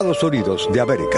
Estados Unidos de América.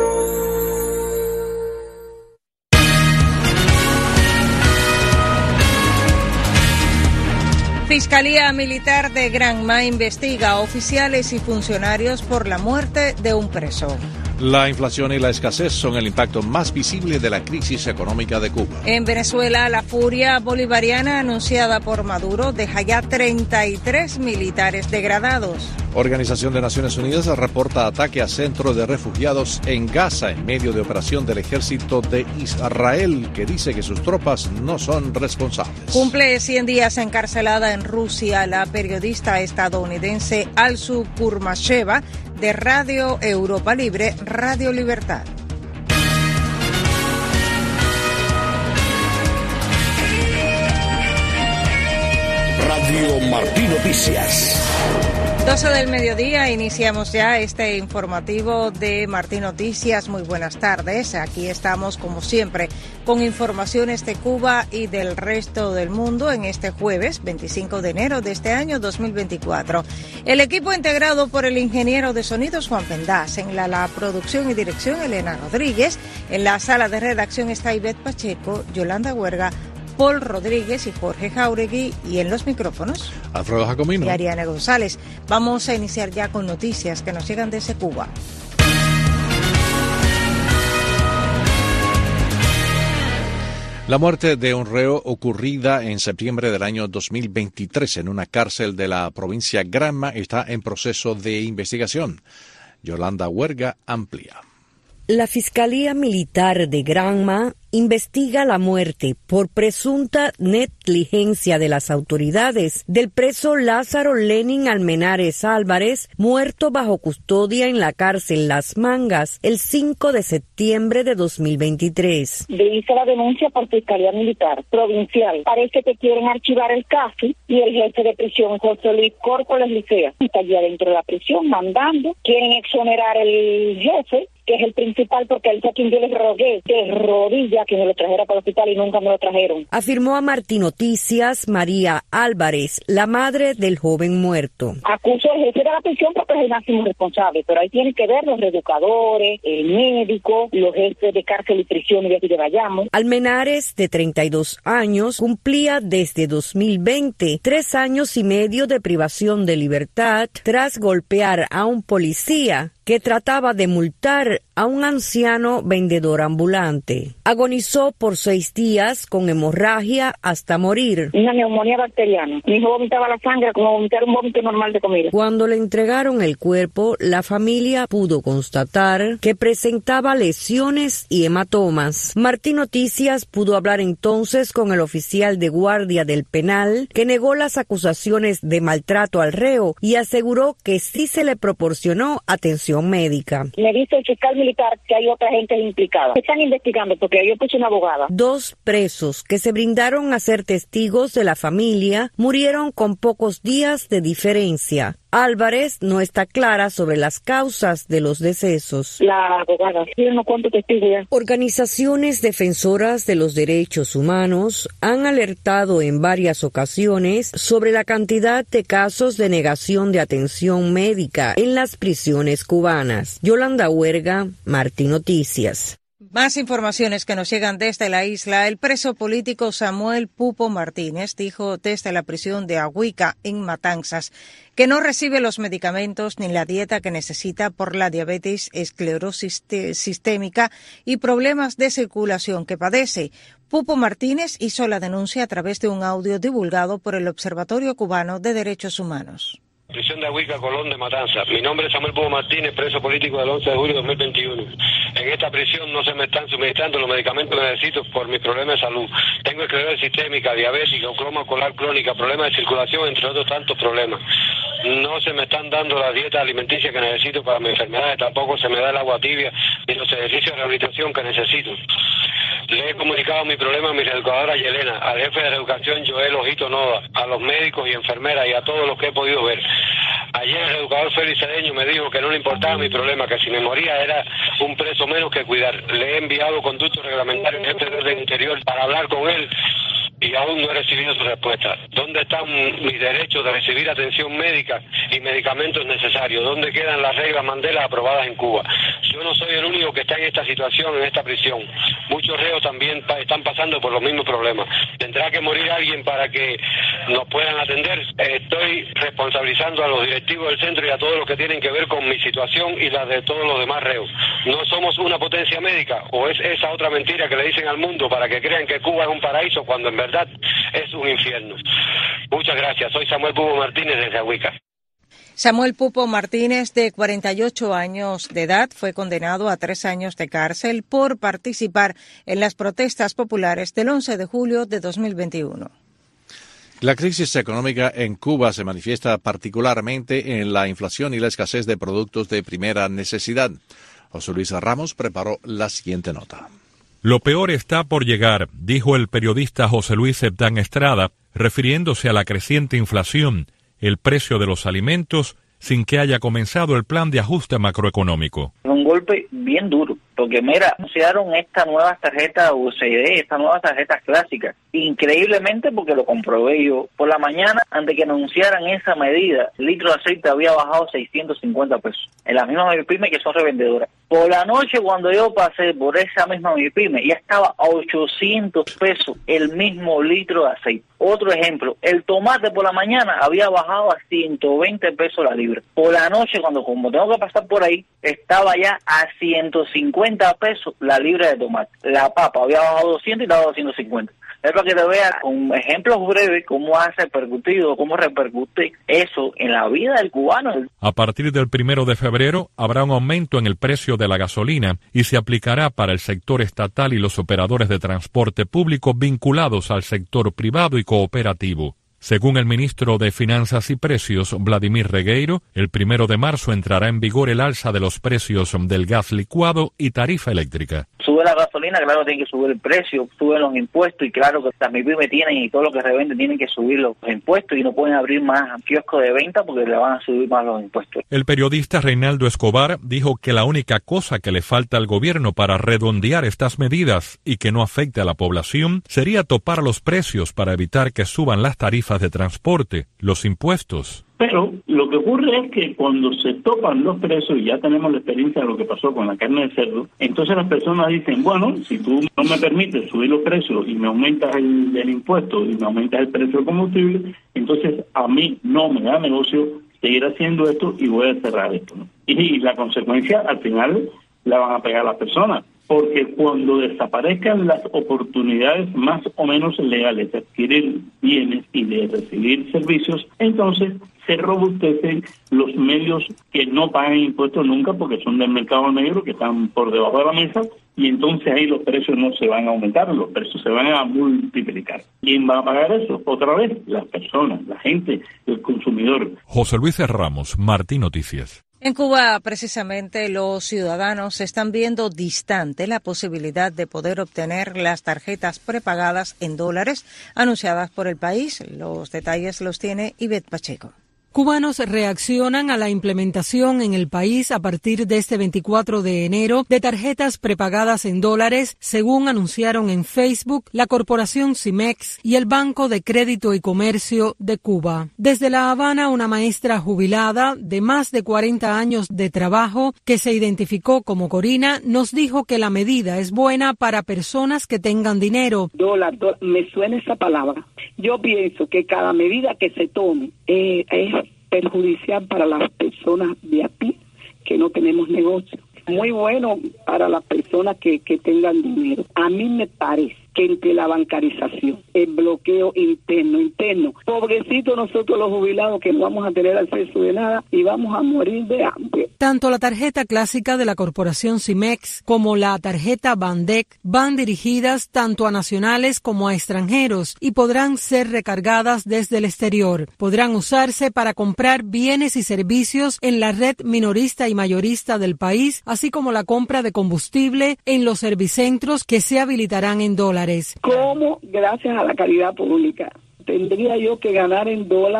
Fiscalía Militar de Granma investiga a oficiales y funcionarios por la muerte de un preso. La inflación y la escasez son el impacto más visible de la crisis económica de Cuba. En Venezuela, la furia bolivariana anunciada por Maduro deja ya 33 militares degradados. Organización de Naciones Unidas reporta ataque a centro de refugiados en Gaza en medio de operación del ejército de Israel, que dice que sus tropas no son responsables. Cumple 100 días encarcelada en Rusia la periodista estadounidense Alsu Kurmasheva de Radio Europa Libre, Radio Libertad. Radio Martí Noticias. 12 del mediodía, iniciamos ya este informativo de Martí Noticias. Muy buenas tardes. Aquí estamos, como siempre, con informaciones de Cuba y del resto del mundo en este jueves, 25 de enero de este año 2024. El equipo integrado por el ingeniero de sonidos Juan Pendaz, en la producción y dirección Elena Rodríguez, en la sala de redacción está Ivette Pacheco, Yolanda Huerga, Paul Rodríguez y Jorge Jauregui, y en los micrófonos Alfredo Jacomino y Ariana González. Vamos a iniciar ya con noticias que nos llegan desde Cuba. La muerte de un reo ocurrida en septiembre del año 2023 en una cárcel de la provincia Granma está en proceso de investigación. Yolanda Huerga amplía. La Fiscalía Militar de Granma investiga la muerte por presunta negligencia de las autoridades del preso Lázaro Lenin Almenares Álvarez, muerto bajo custodia en la cárcel Las Mangas el 5 de septiembre de 2023. Hice la denuncia por Fiscalía Militar Provincial. Parece que quieren archivar el caso y el jefe de prisión, José Luis Córcoles Licea, está allá dentro de la prisión mandando. Quieren exonerar al jefe, que es el principal, porque él fue quien yo les rogué de rodillas que me lo trajera para el hospital y nunca me lo trajeron. Afirmó a Martí Noticias María Álvarez, la madre del joven muerto. Acuso al jefe de la prisión porque es el máximo responsable, pero ahí tienen que ver los reeducadores, el médico, los jefes de cárcel y prisión y de aquí de Bayamo. Almenares, de 32 años, cumplía desde 2020 3 años y medio de privación de libertad tras golpear a un policía que trataba de multar a un anciano vendedor ambulante. Agonizó por 6 días con hemorragia hasta morir. Una neumonía bacteriana. Mi hijo vomitaba la sangre como vomitar un vómito normal de comida. Cuando le entregaron el cuerpo, la familia pudo constatar que presentaba lesiones y hematomas. Martí Noticias pudo hablar entonces con el oficial de guardia del penal, que negó las acusaciones de maltrato al reo y aseguró que sí se le proporcionó atención médica. Me dice el fiscal militar que hay otra gente implicada. Están investigando porque yo puse una abogada. 2 presos que se brindaron a ser testigos de la familia murieron con pocos días de diferencia. Álvarez no está clara sobre las causas de los decesos. La abogada, sí, no cuento testigos ya. Organizaciones defensoras de los derechos humanos han alertado en varias ocasiones sobre la cantidad de casos de negación de atención médica en las prisiones cubanas. Yolanda Huerga, Martí Noticias. Más informaciones que nos llegan desde la isla. El preso político Samuel Pupo Martínez dijo desde la prisión de Ahuica, en Matanzas, que no recibe los medicamentos ni la dieta que necesita por la diabetes, esclerosis sistémica y problemas de circulación que padece. Pupo Martínez hizo la denuncia a través de un audio divulgado por el Observatorio Cubano de Derechos Humanos. Prisión de Ahuica, Colón de Matanzas. Mi nombre es Samuel Pupo Martínez, preso político del 11 de julio de 2021. En esta prisión no se me están suministrando los medicamentos que necesito por mis problemas de salud. Tengo esclerosis sistémica, diabetes, glaucoma ocular crónica, problemas de circulación, entre otros tantos problemas. No se me están dando las dietas alimenticias que necesito para mis enfermedades, tampoco se me da el agua tibia ni los ejercicios de rehabilitación que necesito. Le he comunicado mi problema a mi reeducadora Yelena, al jefe de reeducación Joel Ojito Noda, a los médicos y enfermeras y a todos los que he podido ver. Ayer el reeducador Félix Cedeño me dijo que no le importaba mi problema, que si me moría era un preso menos que cuidar. Le he enviado conductos reglamentarios al jefe de orden interior para hablar con él y aún no he recibido su respuesta. ¿Dónde están mis derechos de recibir atención médica y medicamentos necesarios? ¿Dónde quedan las reglas Mandela aprobadas en Cuba? Yo no soy el único que está en esta situación, en esta prisión. Muchos reos también están pasando por los mismos problemas. ¿Tendrá que morir alguien para que nos puedan atender? Estoy responsabilizando a los directivos del centro y a todos los que tienen que ver con mi situación y la de todos los demás reos. ¿No somos una potencia médica o es esa otra mentira que le dicen al mundo para que crean que Cuba es un paraíso cuando en verdad es un infierno? Muchas gracias. Soy Samuel Pupo Martínez desde Ahuica. Samuel Pupo Martínez, de 48 años de edad, fue condenado a 3 años de cárcel por participar en las protestas populares del 11 de julio de 2021. La crisis económica en Cuba se manifiesta particularmente en la inflación y la escasez de productos de primera necesidad. José Luis Ramos preparó la siguiente nota. Lo peor está por llegar, dijo el periodista José Luis Septán Estrada, refiriéndose a la creciente inflación, el precio de los alimentos, sin que haya comenzado el plan de ajuste macroeconómico. Un golpe bien duro, porque mira, anunciaron esta nueva tarjeta UCD, esta nueva tarjeta clásica, increíblemente porque lo comprobé yo. Por la mañana, antes que anunciaran esa medida, el litro de aceite había bajado 650 pesos, en las mismas MIPYME que son revendedoras. Por la noche, cuando yo pasé por esa misma MIPYME, ya estaba a 800 pesos el mismo litro de aceite. Otro ejemplo, el tomate por la mañana había bajado a 120 pesos la libra. Por la noche, como tengo que pasar por ahí, estaba ya a 150 pesos la libra de tomate. La papa había bajado 200 y estaba a 250. Es para que te vea con ejemplos breves cómo ha repercutido, cómo repercute eso en la vida del cubano. A partir del 1 de febrero habrá un aumento en el precio de la gasolina y se aplicará para el sector estatal y los operadores de transporte público vinculados al sector privado y cooperativo. Según el ministro de Finanzas y Precios, Vladimir Regueiro, el 1 de marzo entrará en vigor el alza de los precios del gas licuado y tarifa eléctrica. Sube la gasolina, claro, tiene que subir el precio, suben los impuestos y claro que las MIPYME tienen y todo lo que revenden tienen que subir los impuestos y no pueden abrir más kioscos de venta porque le van a subir más los impuestos. El periodista Reinaldo Escobar dijo que la única cosa que le falta al gobierno para redondear estas medidas y que no afecte a la población sería topar los precios para evitar que suban las tarifas de transporte, los impuestos. Pero lo que ocurre es que cuando se topan los precios, y ya tenemos la experiencia de lo que pasó con la carne de cerdo, entonces las personas dicen, bueno, si tú no me permites subir los precios y me aumentas el impuesto y me aumentas el precio del combustible, entonces a mí no me da negocio seguir haciendo esto y voy a cerrar esto, ¿no? Y la consecuencia al final la van a pegar las personas. Porque cuando desaparezcan las oportunidades más o menos legales de adquirir bienes y de recibir servicios, entonces se robustecen los medios que no pagan impuestos nunca porque son del mercado negro, que están por debajo de la mesa, y entonces ahí los precios no se van a aumentar, los precios se van a multiplicar. ¿Quién va a pagar eso? Otra vez, las personas, la gente, el consumidor. José Luis Ramos, Martín Noticias. En Cuba, precisamente, los ciudadanos están viendo distante la posibilidad de poder obtener las tarjetas prepagadas en dólares anunciadas por el país. Los detalles los tiene Ivette Pacheco. Cubanos reaccionan a la implementación en el país a partir de este 24 de enero de tarjetas prepagadas en dólares, según anunciaron en Facebook la corporación CIMEX y el Banco de Crédito y Comercio de Cuba. Desde La Habana, una maestra jubilada de más de 40 años de trabajo, que se identificó como Corina, nos dijo que la medida es buena para personas que tengan dinero. Dólar, me suena esa palabra. Yo pienso que cada medida que se tome es perjudicial para las personas de a pie que no tenemos negocio. Muy bueno para las personas que tengan dinero. A mí me parece que entre la bancarización, el bloqueo interno, pobrecito nosotros los jubilados que no vamos a tener acceso de nada y vamos a morir de hambre. Tanto la tarjeta clásica de la corporación CIMEX como la tarjeta Bandec van dirigidas tanto a nacionales como a extranjeros y podrán ser recargadas desde el exterior. Podrán usarse para comprar bienes y servicios en la red minorista y mayorista del país, así como la compra de combustible en los servicentros que se habilitarán en dólares. ¿Cómo, gracias a la caridad pública, tendría yo que ganar en dólares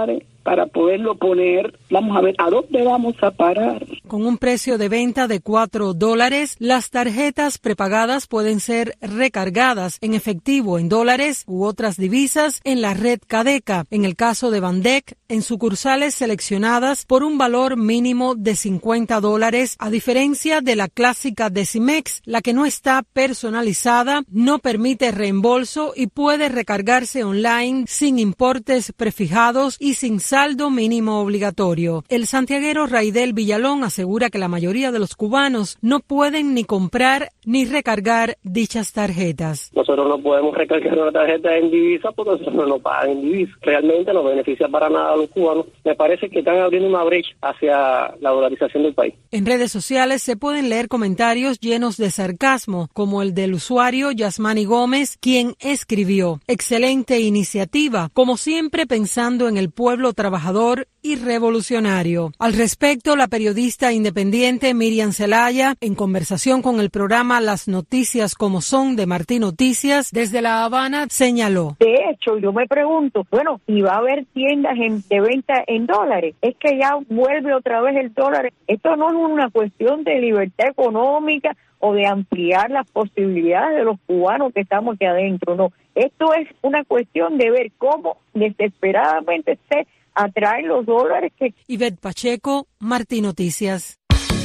para poderlo poner. Vamos a ver a dónde vamos a parar. Con un precio de venta de $4, las tarjetas prepagadas pueden ser recargadas en efectivo en dólares u otras divisas en la red Cadeca. En el caso de Bandec, en sucursales seleccionadas por un valor mínimo de $50, a diferencia de la clásica Decimex, la que no está personalizada, no permite reembolso y puede recargarse online sin importes prefijados y sin saldo mínimo obligatorio. El santiaguero Raidel Villalón asegura que la mayoría de los cubanos no pueden ni comprar ni recargar dichas tarjetas. Nosotros no podemos recargar una tarjeta en divisa porque nosotros no nos pagan en divisa. Realmente no beneficia para nada a los cubanos. Me parece que están abriendo una brecha hacia la dolarización del país. En redes sociales se pueden leer comentarios llenos de sarcasmo, como el del usuario Yasmani Gómez, quien escribió: excelente iniciativa, como siempre pensando en el pueblo trabajador y revolucionario. Al respecto, la periodista independiente Miriam Zelaya, en conversación con el programa Las Noticias como Son de Martín Noticias, desde La Habana, señaló: de hecho, yo me pregunto, bueno, ¿y va a haber tiendas de venta en dólares? Es que ya vuelve otra vez el dólar. Esto no es una cuestión de libertad económica o de ampliar las posibilidades de los cubanos que estamos aquí adentro, no. Esto es una cuestión de ver cómo desesperadamente se atraen los dólares que... Ivette Pacheco, Martín Noticias.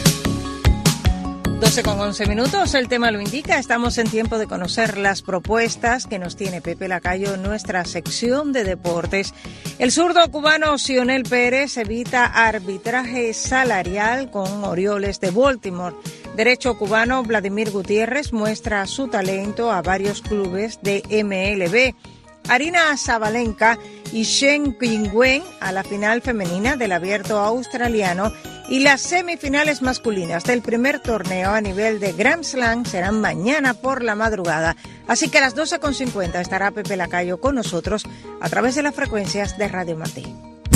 12:11, el tema lo indica. Estamos en tiempo de conocer las propuestas que nos tiene Pepe Lacayo en nuestra sección de deportes. El zurdo cubano Sionel Pérez evita arbitraje salarial con Orioles de Baltimore. Derecho cubano Vladimir Gutiérrez muestra su talento a varios clubes de MLB. Arina Sabalenka y Shen Qingwen a la final femenina del Abierto Australiano, y las semifinales masculinas del primer torneo a nivel de Grand Slam serán mañana por la madrugada. Así que a las 12:50 estará Pepe Lacayo con nosotros a través de las frecuencias de Radio Martín.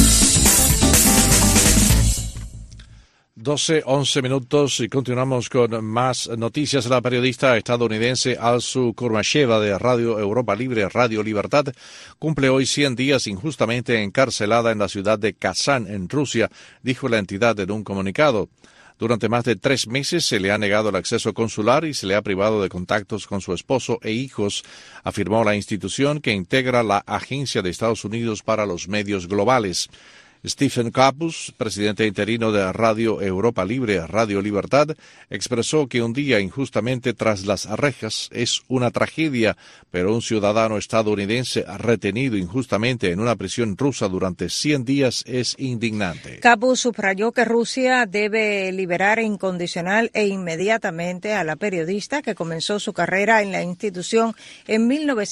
12:11 y continuamos con más noticias. La periodista estadounidense Alsu Kurmasheva de Radio Europa Libre, Radio Libertad, cumple hoy 100 días injustamente encarcelada en la ciudad de Kazán, en Rusia, dijo la entidad en un comunicado. Durante más de 3 meses se le ha negado el acceso consular y se le ha privado de contactos con su esposo e hijos, afirmó la institución que integra la Agencia de Estados Unidos para los Medios Globales. Stephen Capus, presidente interino de Radio Europa Libre, Radio Libertad, expresó que un día injustamente tras las rejas es una tragedia, pero un ciudadano estadounidense retenido injustamente en una prisión rusa durante 100 días es indignante. Capus subrayó que Rusia debe liberar incondicional e inmediatamente a la periodista que comenzó su carrera en la institución en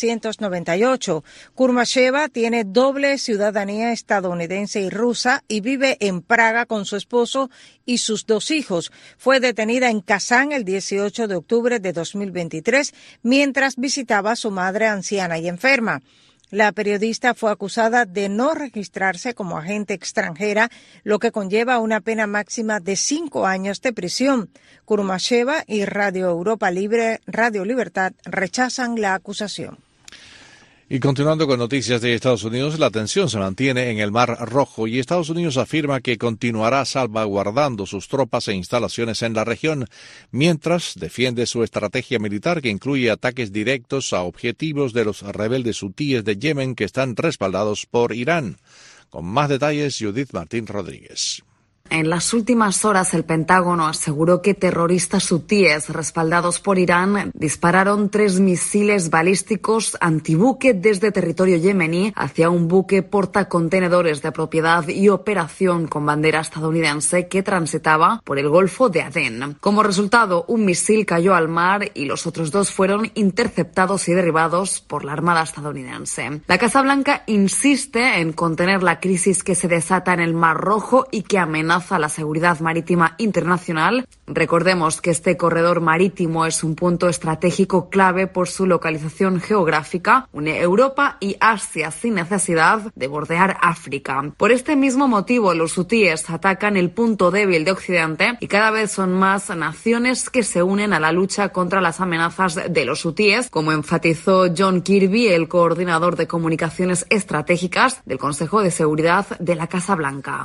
1998. Kurmasheva tiene doble ciudadanía estadounidense y rusa y vive en Praga con su esposo y sus 2 hijos. Fue detenida en Kazán el 18 de octubre de 2023 mientras visitaba a su madre anciana y enferma. La periodista fue acusada de no registrarse como agente extranjera, lo que conlleva una pena máxima de 5 años de prisión. Kurmasheva y Radio Europa Libre, Radio Libertad rechazan la acusación. Y continuando con noticias de Estados Unidos, la tensión se mantiene en el Mar Rojo y Estados Unidos afirma que continuará salvaguardando sus tropas e instalaciones en la región, mientras defiende su estrategia militar que incluye ataques directos a objetivos de los rebeldes hutíes de Yemen que están respaldados por Irán. Con más detalles, Judith Martín Rodríguez. En las últimas horas, el Pentágono aseguró que terroristas hutíes respaldados por Irán dispararon 3 misiles balísticos antibuque desde territorio yemení hacia un buque portacontenedores de propiedad y operación con bandera estadounidense que transitaba por el Golfo de Adén. Como resultado, un misil cayó al mar y los otros 2 fueron interceptados y derribados por la Armada estadounidense. La Casa Blanca insiste en contener la crisis que se desata en el Mar Rojo y que amenaza amenaza a la seguridad marítima internacional. Recordemos que este corredor marítimo es un punto estratégico clave por su localización geográfica, une Europa y Asia sin necesidad de bordear África. Por este mismo motivo, los hutíes atacan el punto débil de Occidente y cada vez son más naciones que se unen a la lucha contra las amenazas de los hutíes, como enfatizó John Kirby, el coordinador de comunicaciones estratégicas del Consejo de Seguridad de la Casa Blanca.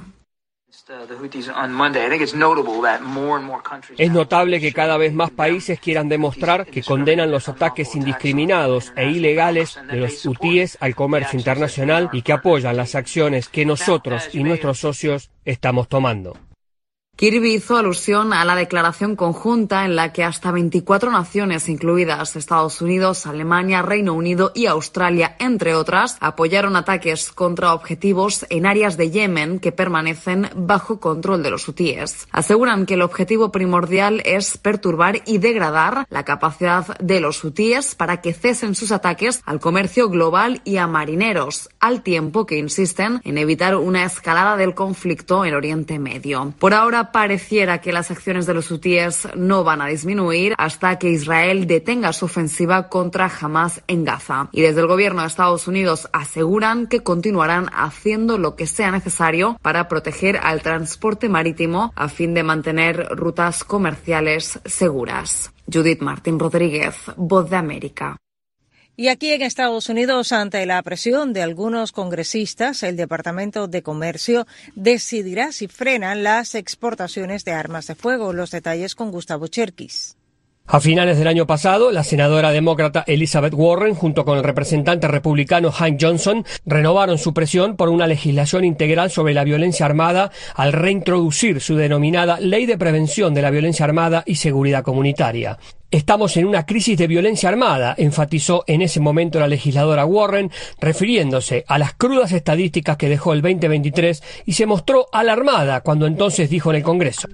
Es notable que cada vez más países quieran demostrar que condenan los ataques indiscriminados e ilegales de los hutíes al comercio internacional y que apoyan las acciones que nosotros y nuestros socios estamos tomando. Kirby hizo alusión a la declaración conjunta en la que hasta 24 naciones, incluidas Estados Unidos, Alemania, Reino Unido y Australia, entre otras, apoyaron ataques contra objetivos en áreas de Yemen que permanecen bajo control de los hutíes. Aseguran que el objetivo primordial es perturbar y degradar la capacidad de los hutíes para que cesen sus ataques al comercio global y a marineros, al tiempo que insisten en evitar una escalada del conflicto en Oriente Medio. Por ahora, pareciera que las acciones de los hutíes no van a disminuir hasta que Israel detenga su ofensiva contra Hamás en Gaza. Y desde el gobierno de Estados Unidos aseguran que continuarán haciendo lo que sea necesario para proteger al transporte marítimo a fin de mantener rutas comerciales seguras. Judith Martín Rodríguez, Voz de América. Y aquí en Estados Unidos, ante la presión de algunos congresistas, el Departamento de Comercio decidirá si frenan las exportaciones de armas de fuego. Los detalles con Gustavo Cherkis. A finales del año pasado, la senadora demócrata Elizabeth Warren, junto con el representante republicano Hank Johnson, renovaron su presión por una legislación integral sobre la violencia armada al reintroducir su denominada Ley de Prevención de la Violencia Armada y Seguridad Comunitaria. Estamos en una crisis de violencia armada, enfatizó en ese momento la legisladora Warren, refiriéndose a las crudas estadísticas que dejó el 2023 y se mostró alarmada cuando entonces dijo en el Congreso: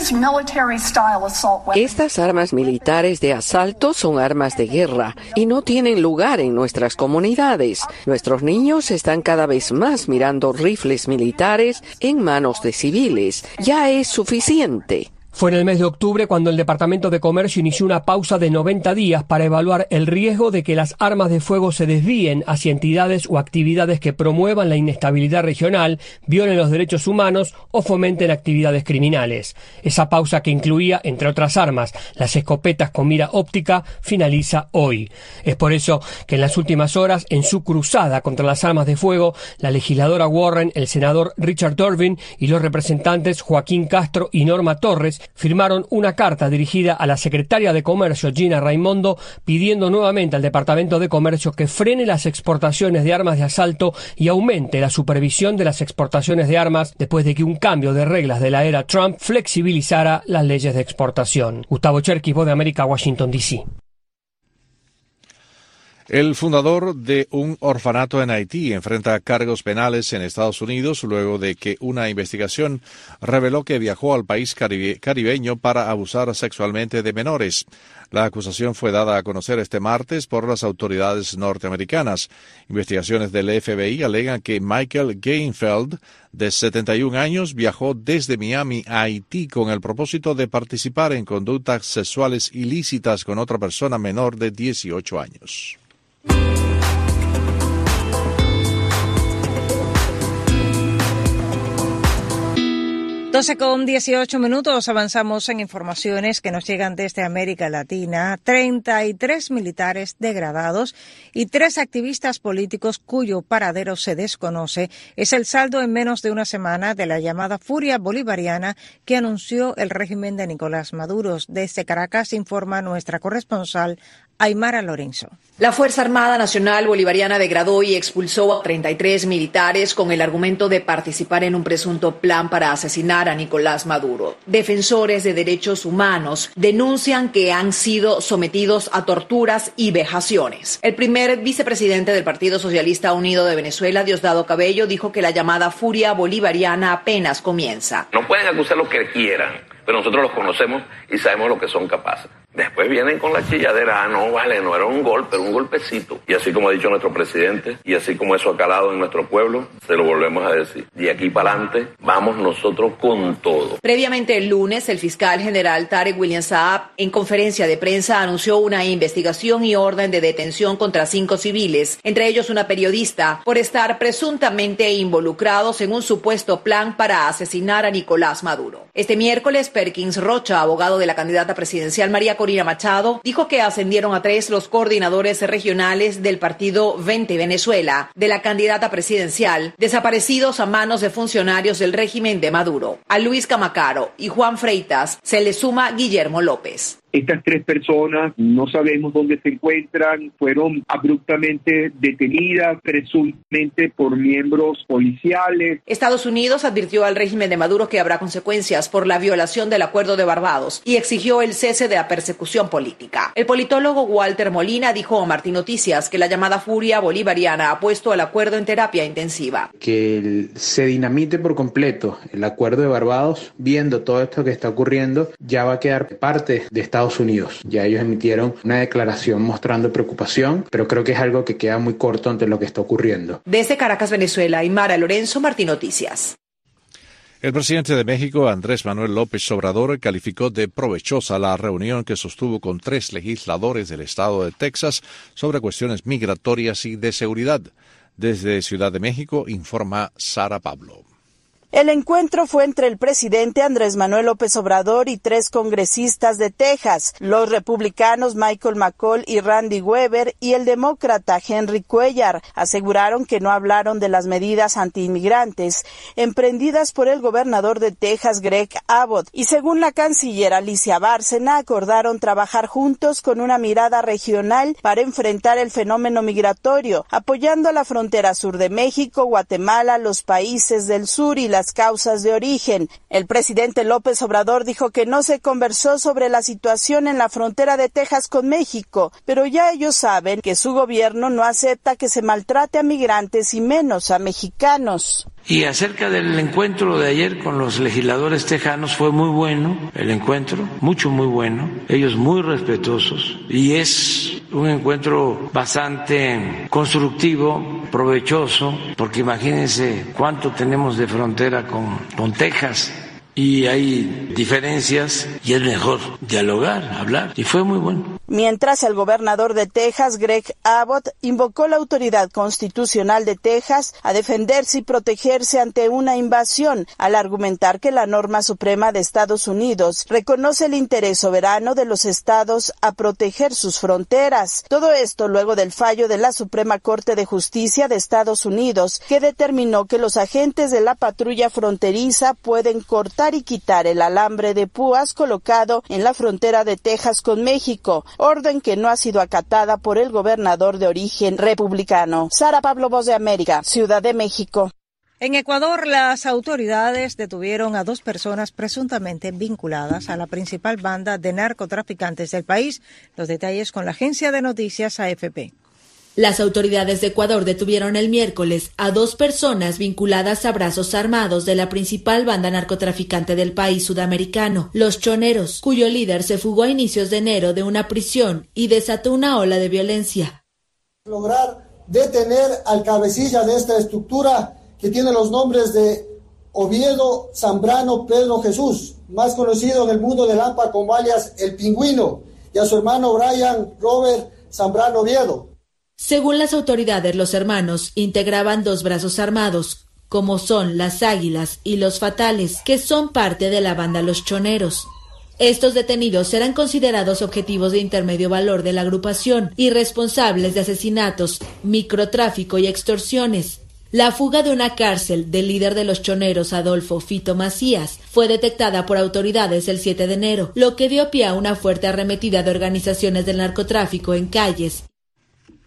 Estas armas militares de asalto son armas de guerra y no tienen lugar en nuestras comunidades. Nuestros niños están cada vez más mirando rifles militares en manos de civiles. Ya es suficiente. Fue en el mes de octubre cuando el Departamento de Comercio inició una pausa de 90 días para evaluar el riesgo de que las armas de fuego se desvíen hacia entidades o actividades que promuevan la inestabilidad regional, violen los derechos humanos o fomenten actividades criminales. Esa pausa, que incluía, entre otras armas, las escopetas con mira óptica, finaliza hoy. Es por eso que en las últimas horas, en su cruzada contra las armas de fuego, la legisladora Warren, el senador Richard Durbin y los representantes Joaquín Castro y Norma Torres firmaron una carta dirigida a la secretaria de Comercio, Gina Raimondo, pidiendo nuevamente al Departamento de Comercio que frene las exportaciones de armas de asalto y aumente la supervisión de las exportaciones de armas después de que un cambio de reglas de la era Trump flexibilizara las leyes de exportación. Gustavo Cherkis, Voz de América, Washington, D.C. El fundador de un orfanato en Haití enfrenta cargos penales en Estados Unidos luego de que una investigación reveló que viajó al país caribeño para abusar sexualmente de menores. La acusación fue dada a conocer este martes por las autoridades norteamericanas. Investigaciones del FBI alegan que Michael Gainfeld, de 71 años, viajó desde Miami a Haití con el propósito de participar en conductas sexuales ilícitas con otra persona menor de 18 años. 12:18, avanzamos en informaciones que nos llegan desde América Latina. 33 militares degradados y 3 activistas políticos cuyo paradero se desconoce es el saldo en menos de una semana de la llamada furia bolivariana que anunció el régimen de Nicolás Maduro. Desde Caracas informa nuestra corresponsal Aymara Lorenzo. La Fuerza Armada Nacional Bolivariana degradó y expulsó a 33 militares con el argumento de participar en un presunto plan para asesinar a Nicolás Maduro. Defensores de derechos humanos denuncian que han sido sometidos a torturas y vejaciones. El primer vicepresidente del Partido Socialista Unido de Venezuela, Diosdado Cabello, dijo que la llamada furia bolivariana apenas comienza. No pueden acusar lo que quieran, pero nosotros los conocemos y sabemos lo que son capaces. Después vienen con la chilladera, no vale, no era un golpe, era un golpecito. Y así como ha dicho nuestro presidente, y así como eso ha calado en nuestro pueblo, se lo volvemos a decir. De aquí para adelante, vamos nosotros con todo. Previamente el lunes, el fiscal general Tarek William Saab, en conferencia de prensa, anunció una investigación y orden de detención contra 5 civiles, entre ellos una periodista, por estar presuntamente involucrados en un supuesto plan para asesinar a Nicolás Maduro. Este miércoles, Perkins Rocha, abogado de la candidata presidencial María Corina Machado, dijo que ascendieron a 3 los coordinadores regionales del partido 20 Venezuela, de la candidata presidencial, desaparecidos a manos de funcionarios del régimen de Maduro. A Luis Camacaro y Juan Freitas se le suma Guillermo López. Estas 3 personas no sabemos dónde se encuentran, fueron abruptamente detenidas, presuntamente por miembros policiales. Estados Unidos advirtió al régimen de Maduro que habrá consecuencias por la violación del Acuerdo de Barbados y exigió el cese de la persecución política. El politólogo Walter Molina dijo a Martín Noticias que la llamada furia bolivariana ha puesto al acuerdo en terapia intensiva. Que se dinamite por completo el Acuerdo de Barbados, viendo todo esto que está ocurriendo, ya va a quedar parte de Estados Unidos. Ya ellos emitieron una declaración mostrando preocupación, pero creo que es algo que queda muy corto ante lo que está ocurriendo. Desde Caracas, Venezuela, Aymara Lorenzo, Martín Noticias. El presidente de México, Andrés Manuel López Obrador, calificó de provechosa la reunión que sostuvo con 3 legisladores del estado de Texas sobre cuestiones migratorias y de seguridad. Desde Ciudad de México, informa Sara Pablo. El encuentro fue entre el presidente Andrés Manuel López Obrador y 3 congresistas de Texas, los republicanos Michael McCaul y Randy Weber y el demócrata Henry Cuellar. Aseguraron que no hablaron de las medidas antiinmigrantes emprendidas por el gobernador de Texas, Greg Abbott, y según la canciller Alicia Bárcena, acordaron trabajar juntos con una mirada regional para enfrentar el fenómeno migratorio, apoyando a la frontera sur de México, Guatemala, los países del sur y las causas de origen. El presidente López Obrador dijo que no se conversó sobre la situación en la frontera de Texas con México, pero ya ellos saben que su gobierno no acepta que se maltrate a migrantes y menos a mexicanos. Y acerca del encuentro de ayer con los legisladores tejanos, fue muy bueno el encuentro, muy bueno, ellos muy respetuosos, y es un encuentro bastante constructivo, provechoso, porque imagínense cuánto tenemos de frontera con Texas, y hay diferencias y es mejor dialogar, hablar, y fue muy bueno. Mientras, el gobernador de Texas, Greg Abbott, invocó la autoridad constitucional de Texas a defenderse y protegerse ante una invasión, al argumentar que la norma suprema de Estados Unidos reconoce el interés soberano de los estados a proteger sus fronteras. Todo esto luego del fallo de la Suprema Corte de Justicia de Estados Unidos, que determinó que los agentes de la patrulla fronteriza pueden cortar y quitar el alambre de púas colocado en la frontera de Texas con México, orden que no ha sido acatada por el gobernador de origen republicano. Sara Pablo, Voz de América, Ciudad de México. En Ecuador, las autoridades detuvieron a 2 personas presuntamente vinculadas a la principal banda de narcotraficantes del país. Los detalles con la agencia de noticias AFP. Las autoridades de Ecuador detuvieron el miércoles a 2 personas vinculadas a brazos armados de la principal banda narcotraficante del país sudamericano, Los Choneros, cuyo líder se fugó a inicios de enero de una prisión y desató una ola de violencia. Lograr detener al cabecilla de esta estructura que tiene los nombres de Oviedo Zambrano Pedro Jesús, más conocido en el mundo del AMPA como alias El Pingüino, y a su hermano Brian Robert Zambrano Oviedo. Según las autoridades, los hermanos integraban 2 brazos armados, como son las Águilas y los Fatales, que son parte de la banda Los Choneros. Estos detenidos serán considerados objetivos de intermedio valor de la agrupación y responsables de asesinatos, microtráfico y extorsiones. La fuga de una cárcel del líder de los Choneros, Adolfo Fito Macías, fue detectada por autoridades el 7 de enero, lo que dio pie a una fuerte arremetida de organizaciones del narcotráfico en calles.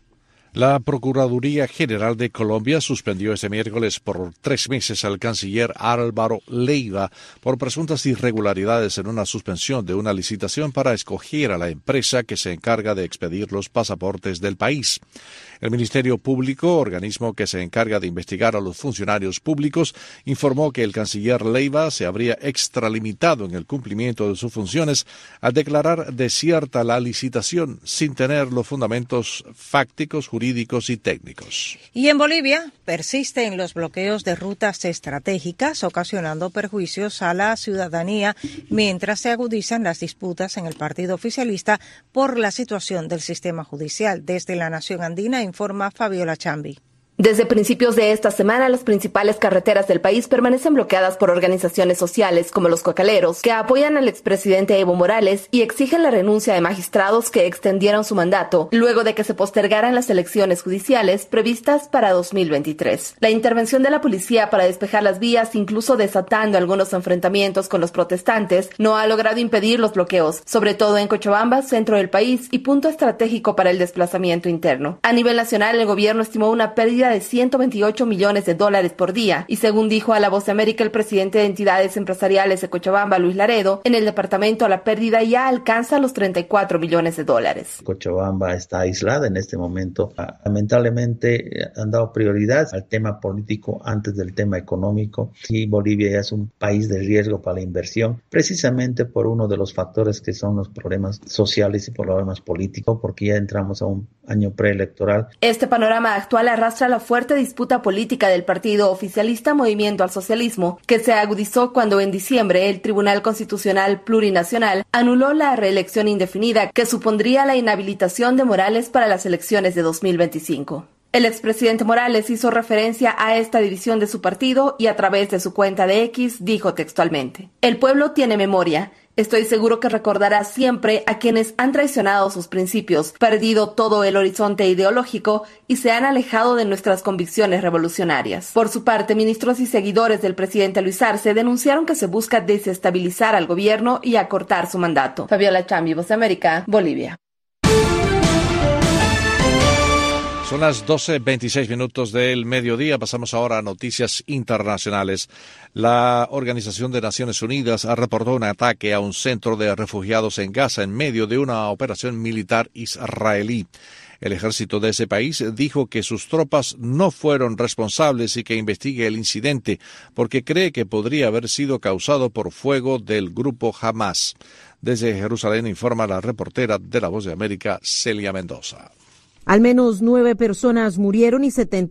La Procuraduría General de Colombia suspendió este miércoles por 3 meses al canciller Álvaro Leiva por presuntas irregularidades en una suspensión de una licitación para escoger a la empresa que se encarga de expedir los pasaportes del país. El Ministerio Público, organismo que se encarga de investigar a los funcionarios públicos, informó que el canciller Leiva se habría extralimitado en el cumplimiento de sus funciones al declarar desierta la licitación sin tener los fundamentos fácticos, jurídicos y técnicos. Y en Bolivia persisten los bloqueos de rutas estratégicas, ocasionando perjuicios a la ciudadanía, mientras se agudizan las disputas en el partido oficialista por la situación del sistema judicial. Desde la Nación Andina informa Fabiola Chambi. Desde principios de esta semana, las principales carreteras del país permanecen bloqueadas por organizaciones sociales como los cocaleros, que apoyan al expresidente Evo Morales y exigen la renuncia de magistrados que extendieron su mandato, luego de que se postergaran las elecciones judiciales previstas para 2023. La intervención de la policía para despejar las vías, incluso desatando algunos enfrentamientos con los protestantes, no ha logrado impedir los bloqueos, sobre todo en Cochabamba, centro del país y punto estratégico para el desplazamiento interno. A nivel nacional, el gobierno estimó una pérdida de $128 millones por día, y según dijo a La Voz de América el presidente de entidades empresariales de Cochabamba, Luis Laredo, en el departamento la pérdida ya alcanza los $34 millones. Cochabamba está aislada en este momento. Lamentablemente han dado prioridad al tema político antes del tema económico, y Bolivia ya es un país de riesgo para la inversión, precisamente por uno de los factores que son los problemas sociales y problemas políticos, porque ya entramos a un año preelectoral. Este panorama actual arrastra la fuerte disputa política del partido oficialista Movimiento al Socialismo, que se agudizó cuando en diciembre el Tribunal Constitucional Plurinacional anuló la reelección indefinida que supondría la inhabilitación de Morales para las elecciones de 2025. El expresidente Morales hizo referencia a esta división de su partido y a través de su cuenta de X dijo textualmente: "El pueblo tiene memoria. Estoy seguro que recordará siempre a quienes han traicionado sus principios, perdido todo el horizonte ideológico y se han alejado de nuestras convicciones revolucionarias". Por su parte, ministros y seguidores del presidente Luis Arce denunciaron que se busca desestabilizar al gobierno y acortar su mandato. Fabiola Chambi, Voz de América, Bolivia. Son las 12:26 del mediodía. Pasamos ahora a noticias internacionales. La Organización de Naciones Unidas reportó un ataque a un centro de refugiados en Gaza en medio de una operación militar israelí. El ejército de ese país dijo que sus tropas no fueron responsables y que investigue el incidente porque cree que podría haber sido causado por fuego del grupo Hamas. Desde Jerusalén informa la reportera de La Voz de América, Celia Mendoza. Al menos 9 personas murieron y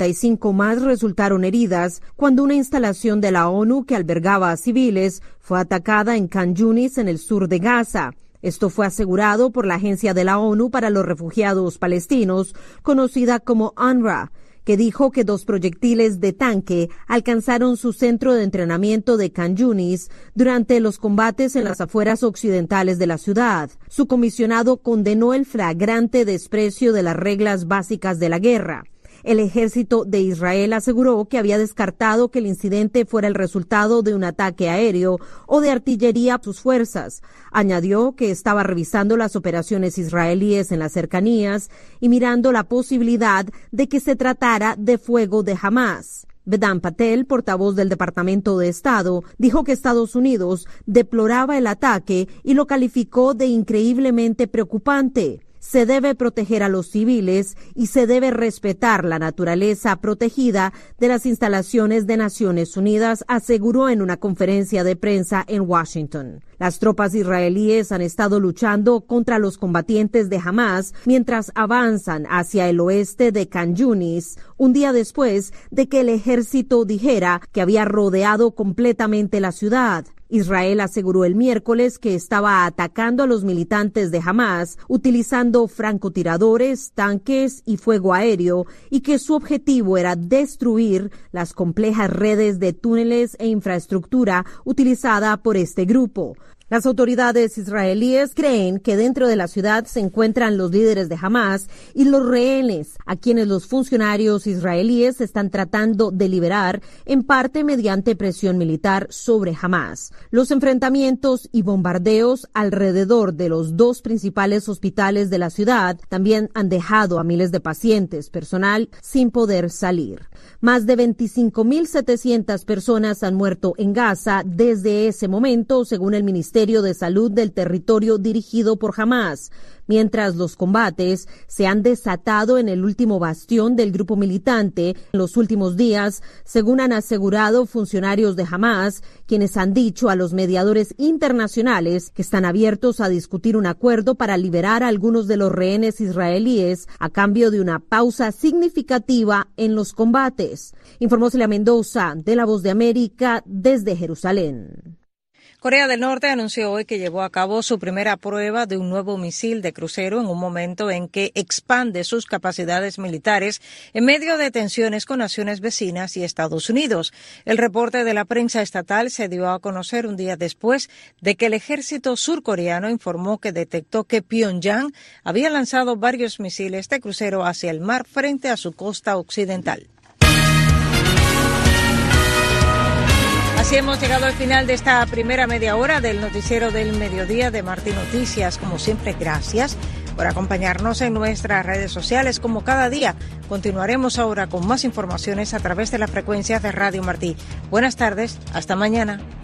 75 más resultaron heridas cuando una instalación de la ONU que albergaba a civiles fue atacada en Khan Yunis, en el sur de Gaza. Esto fue asegurado por la Agencia de la ONU para los Refugiados Palestinos, conocida como UNRWA, que dijo que 2 proyectiles de tanque alcanzaron su centro de entrenamiento de Khan Yunis durante los combates en las afueras occidentales de la ciudad. Su comisionado condenó el flagrante desprecio de las reglas básicas de la guerra. El ejército de Israel aseguró que había descartado que el incidente fuera el resultado de un ataque aéreo o de artillería a sus fuerzas. Añadió que estaba revisando las operaciones israelíes en las cercanías y mirando la posibilidad de que se tratara de fuego de Hamas. Vedant Patel, portavoz del Departamento de Estado, dijo que Estados Unidos deploraba el ataque y lo calificó de increíblemente preocupante. Se debe proteger a los civiles y se debe respetar la naturaleza protegida de las instalaciones de Naciones Unidas, aseguró en una conferencia de prensa en Washington. Las tropas israelíes han estado luchando contra los combatientes de Hamas mientras avanzan hacia el oeste de Khan Yunis, un día después de que el ejército dijera que había rodeado completamente la ciudad. Israel aseguró el miércoles que estaba atacando a los militantes de Hamas utilizando francotiradores, tanques y fuego aéreo y que su objetivo era destruir las complejas redes de túneles e infraestructura utilizada por este grupo. Las autoridades israelíes creen que dentro de la ciudad se encuentran los líderes de Hamas y los rehenes, a quienes los funcionarios israelíes están tratando de liberar, en parte mediante presión militar sobre Hamas. Los enfrentamientos y bombardeos alrededor de los dos principales hospitales de la ciudad también han dejado a miles de pacientes, personal, sin poder salir. Más de 25.700 personas han muerto en Gaza desde ese momento, según el Ministerio de Salud del territorio dirigido por Hamas, mientras los combates se han desatado en el último bastión del grupo militante en los últimos días, según han asegurado funcionarios de Hamas, quienes han dicho a los mediadores internacionales que están abiertos a discutir un acuerdo para liberar a algunos de los rehenes israelíes a cambio de una pausa significativa en los combates. Informó Celia Mendoza, de La Voz de América, desde Jerusalén. Corea del Norte anunció hoy que llevó a cabo su primera prueba de un nuevo misil de crucero en un momento en que expande sus capacidades militares en medio de tensiones con naciones vecinas y Estados Unidos. El reporte de la prensa estatal se dio a conocer un día después de que el ejército surcoreano informó que detectó que Pyongyang había lanzado varios misiles de crucero hacia el mar frente a su costa occidental. Así hemos llegado al final de esta primera media hora del noticiero del mediodía de Martí Noticias. Como siempre, gracias por acompañarnos en nuestras redes sociales. Como cada día, continuaremos ahora con más informaciones a través de la frecuencia de Radio Martí. Buenas tardes, hasta mañana.